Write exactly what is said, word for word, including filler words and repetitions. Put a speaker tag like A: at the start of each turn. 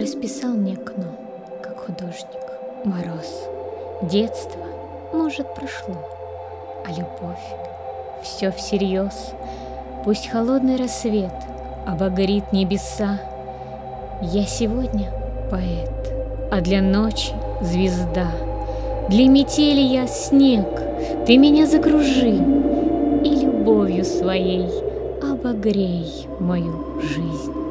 A: расписал мне окно, как художник, мороз. Детство, может, прошло, а любовь все всерьез. Пусть холодный рассвет обогрит небеса. Я сегодня поэт, а для ночи звезда. Для метели я снег, ты меня закружи и любовью своей обогрей мою жизнь.